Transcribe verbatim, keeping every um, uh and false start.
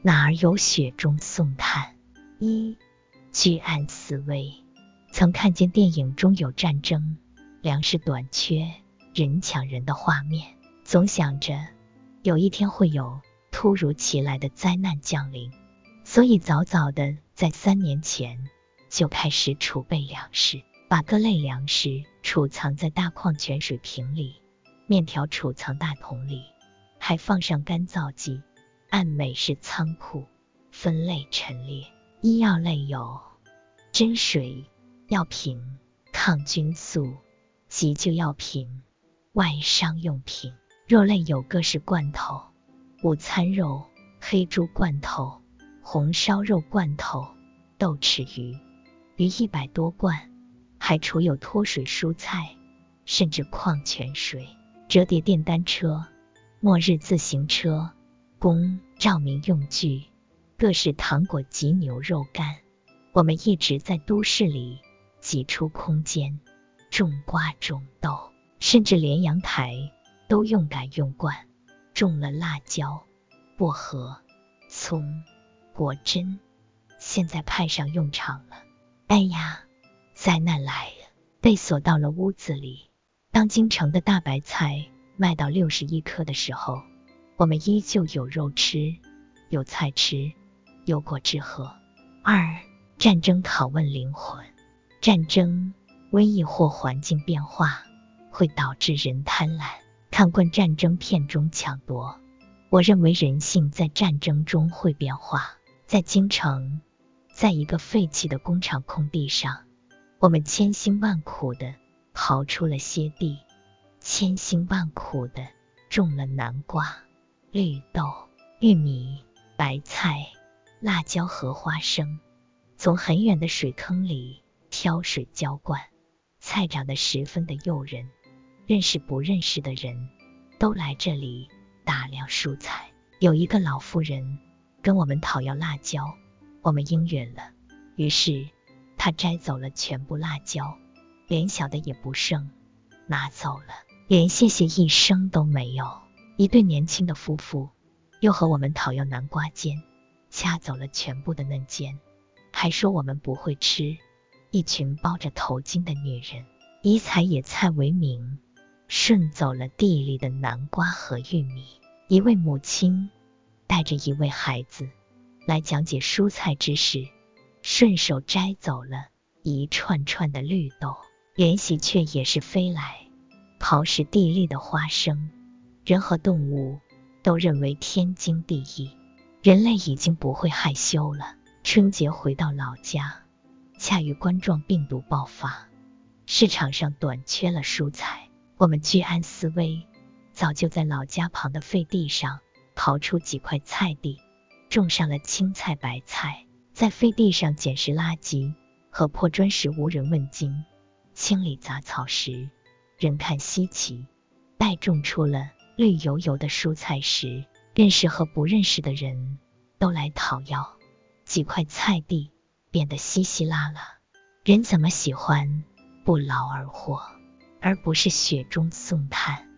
哪儿有雪中送炭？一、居安思危。曾看见电影中有战争、粮食短缺、人抢人的画面，总想着有一天会有突如其来的灾难降临，所以早早的在三年前就开始储备粮食，把各类粮食储藏在大矿泉水瓶里，面条储藏大桶里，还放上干燥剂，按美式仓库分类陈列。医药类有针水、药品、抗菌素、急救药品、外伤用品。肉类有各式罐头，午餐肉、黑猪罐头、红烧肉罐头、豆豉鱼，鱼一百多罐，还储有脱水蔬菜，甚至矿泉水。折叠电单车、末日自行车、供照明用具，各式糖果及牛肉干。我们一直在都市里挤出空间，种瓜种豆，甚至连阳台都用改用惯，种了辣椒、薄荷、葱、果珍，现在派上用场了。哎呀，灾难来了，被锁到了屋子里。当京城的大白菜卖到六十一颗的时候，我们依旧有肉吃，有菜吃，有果汁喝。二、战争拷问灵魂。战争、瘟疫或环境变化会导致人贪婪。看惯战争片中抢夺，我认为人性在战争中会变化。在京城，在一个废弃的工厂空地上，我们千辛万苦地刨出了些地，千辛万苦地种了南瓜、绿豆、玉米、白菜、辣椒和花生，从很远的水坑里挑水浇灌，菜长得十分的诱人，认识不认识的人都来这里打量蔬菜。有一个老妇人跟我们讨要辣椒，我们应允了，于是她摘走了全部辣椒，连小的也不剩，拿走了，连谢谢一声都没有。一对年轻的夫妇又和我们讨要南瓜尖，掐走了全部的嫩尖，还说我们不会吃。一群包着头巾的女人以采野菜为名，顺走了地里的南瓜和玉米。一位母亲带着一位孩子来讲解蔬菜知识，顺手摘走了一串串的绿豆，连喜鹊也是飞来刨食地里的花生。人和动物都认为天经地义，人类已经不会害羞了。春节回到老家，恰遇冠状病毒爆发，市场上短缺了蔬菜。我们居安思危，早就在老家旁的废地上刨出几块菜地，种上了青菜白菜。在废地上捡拾垃圾和破砖时无人问津，清理杂草时人看稀奇，待种出了绿油油的蔬菜时，认识和不认识的人都来讨要，几块菜地变得稀稀拉拉。人怎么喜欢不劳而获，而不是雪中送炭？